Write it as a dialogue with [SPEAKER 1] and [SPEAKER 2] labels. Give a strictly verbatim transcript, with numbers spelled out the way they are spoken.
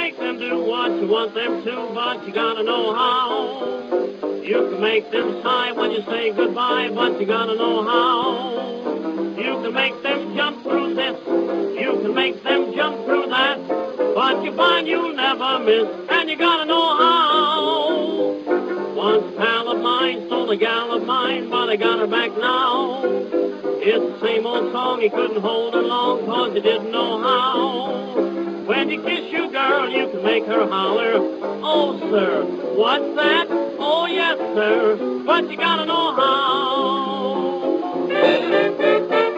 [SPEAKER 1] make them do what you want them to, but you gotta know how. You can make them sigh when you say goodbye, but you gotta know how. You can make them jump through this, you can make them jump through that, but you find you'll never miss, and you gotta know how. Once a pal of mine stole a gal of mine, but I got her back now. It's the same old song, he couldn't hold her long, cause he didn't know how. When you kiss your girl, you can make her holler, oh, sir, what's that? Oh, yes, sir, but you gotta know how.